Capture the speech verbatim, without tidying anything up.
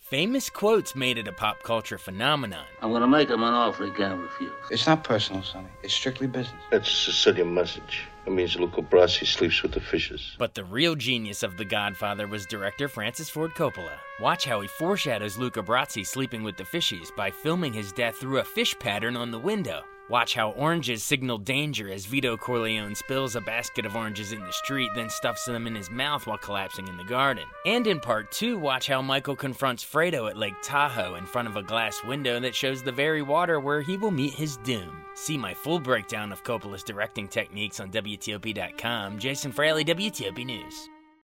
Famous quotes made it a pop culture phenomenon. I'm gonna make him an offer he can't refuse. It's not personal, Sonny. It's strictly business. That's a Sicilian message. It means Luca Brasi sleeps with the fishes. But the real genius of The Godfather was director Francis Ford Coppola. Watch how he foreshadows Luca Brasi sleeping with the fishes by filming his death through a fish pattern on the window. Watch how oranges signal danger as Vito Corleone spills a basket of oranges in the street, then stuffs them in his mouth while collapsing in the garden. And in part two, watch how Michael confronts Fredo at Lake Tahoe in front of a glass window that shows the very water where he will meet his doom. See my full breakdown of Coppola's directing techniques on W T O P dot com. Jason Fraley, W T O P News.